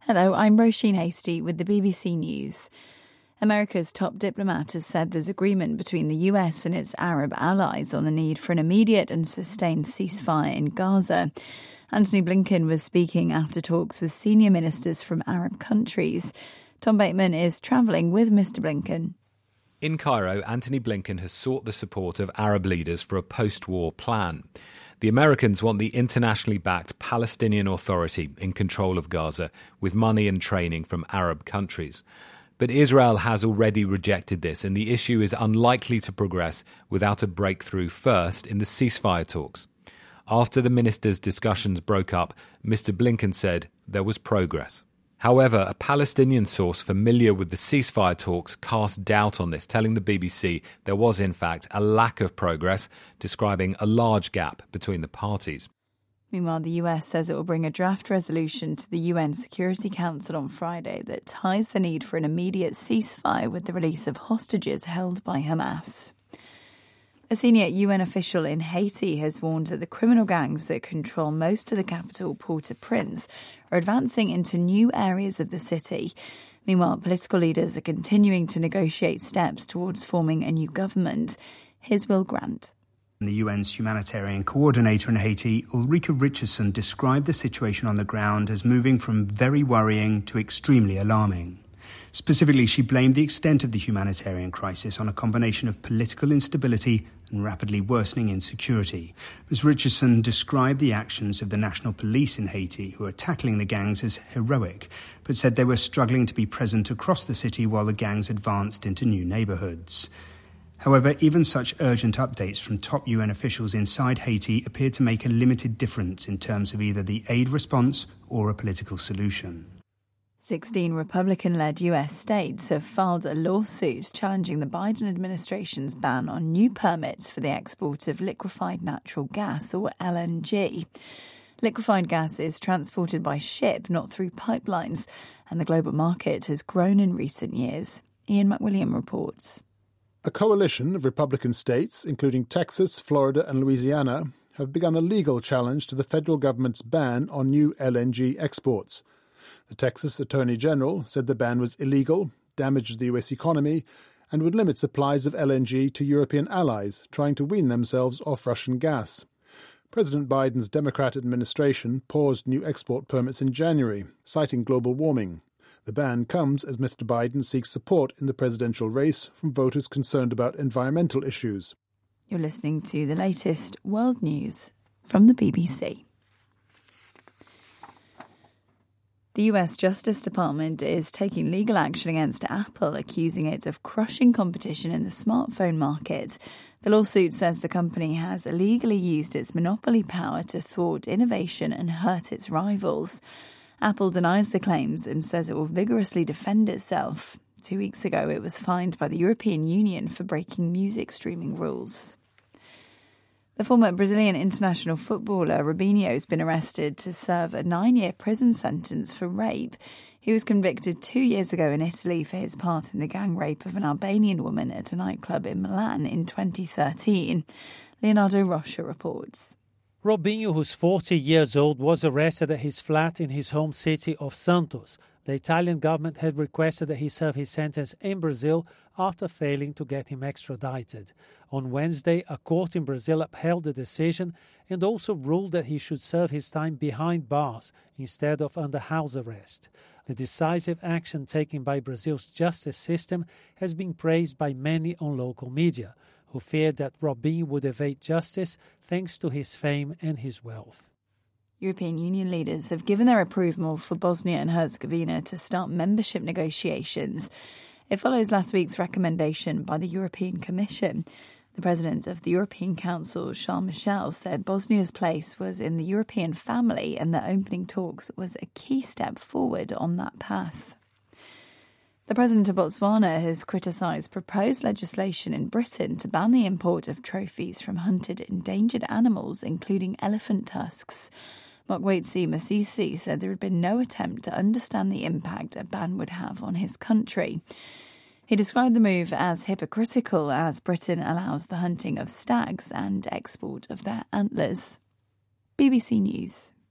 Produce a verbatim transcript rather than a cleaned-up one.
Hello, I'm Roisin Hastie with the B B C News. America's top diplomat has said there's agreement between the U S and its Arab allies on the need for an immediate and sustained ceasefire in Gaza. Antony Blinken was speaking after talks with senior ministers from Arab countries. Tom Bateman is travelling with Mister Blinken. In Cairo, Antony Blinken has sought the support of Arab leaders for a post-war plan. The Americans want the internationally backed Palestinian Authority in control of Gaza, with money and training from Arab countries. But Israel has already rejected this, and the issue is unlikely to progress without a breakthrough first in the ceasefire talks. After the ministers' discussions broke up, Mister Blinken said there was progress. However, a Palestinian source familiar with the ceasefire talks cast doubt on this, telling the B B C there was in fact a lack of progress, describing a large gap between the parties. Meanwhile, the U S says it will bring a draft resolution to the U N Security Council on Friday that ties the need for an immediate ceasefire with the release of hostages held by Hamas. A senior U N official in Haiti has warned that the criminal gangs that control most of the capital, Port-au-Prince, are advancing into new areas of the city. Meanwhile, political leaders are continuing to negotiate steps towards forming a new government. Here's Will Grant. The U N's humanitarian coordinator in Haiti, Ulrika Richardson, described the situation on the ground as moving from very worrying to extremely alarming. Specifically, she blamed the extent of the humanitarian crisis on a combination of political instability and rapidly worsening insecurity. Miz Richardson described the actions of the National Police in Haiti, who are tackling the gangs, as heroic, but said they were struggling to be present across the city while the gangs advanced into new neighbourhoods. However, even such urgent updates from top U N officials inside Haiti appear to make a limited difference in terms of either the aid response or a political solution. Sixteen Republican-led U S states have filed a lawsuit challenging the Biden administration's ban on new permits for the export of liquefied natural gas, or L N G. Liquefied gas is transported by ship, not through pipelines, and the global market has grown in recent years. Ian McWilliam reports. A coalition of Republican states, including Texas, Florida and Louisiana, have begun a legal challenge to the federal government's ban on new L N G exports. The Texas Attorney General said the ban was illegal, damaged the U S economy, and would limit supplies of L N G to European allies trying to wean themselves off Russian gas. President Biden's Democrat administration paused new export permits in January, citing global warming. The ban comes as Mister Biden seeks support in the presidential race from voters concerned about environmental issues. You're listening to the latest world news from the B B C. The U S Justice Department is taking legal action against Apple, accusing it of crushing competition in the smartphone market. The lawsuit says the company has illegally used its monopoly power to thwart innovation and hurt its rivals. Apple denies the claims and says it will vigorously defend itself. Two weeks ago, it was fined by the European Union for breaking music streaming rules. The former Brazilian international footballer Robinho has been arrested to serve a nine-year prison sentence for rape. He was convicted two years ago in Italy for his part in the gang rape of an Albanian woman at a nightclub in Milan in twenty thirteen. Leonardo Rocha reports. Robinho, who's forty years old, was arrested at his flat in his home city of Santos. The Italian government had requested that he serve his sentence in Brazil after failing to get him extradited. On Wednesday, a court in Brazil upheld the decision and also ruled that he should serve his time behind bars instead of under house arrest. The decisive action taken by Brazil's justice system has been praised by many on local media, who feared that Robinho would evade justice thanks to his fame and his wealth. European Union leaders have given their approval for Bosnia and Herzegovina to start membership negotiations. It follows last week's recommendation by the European Commission. The president of the European Council, Charles Michel, said Bosnia's place was in the European family and that opening talks was a key step forward on that path. The president of Botswana has criticised proposed legislation in Britain to ban the import of trophies from hunted endangered animals, including elephant tusks. Mokgweetsi Masisi said there had been no attempt to understand the impact a ban would have on his country. He described the move as hypocritical as Britain allows the hunting of stags and export of their antlers. B B C News.